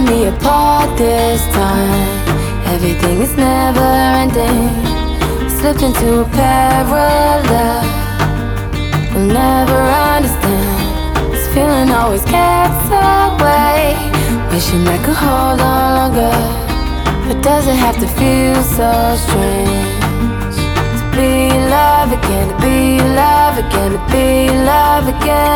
tearing me apart this time. Everything is never ending. Slipped into a parallel. We'll never understand. This feeling always gets away. Wishing I could hold on longer, but does it have to feel so strange? To be love again, to be love again, to be love again.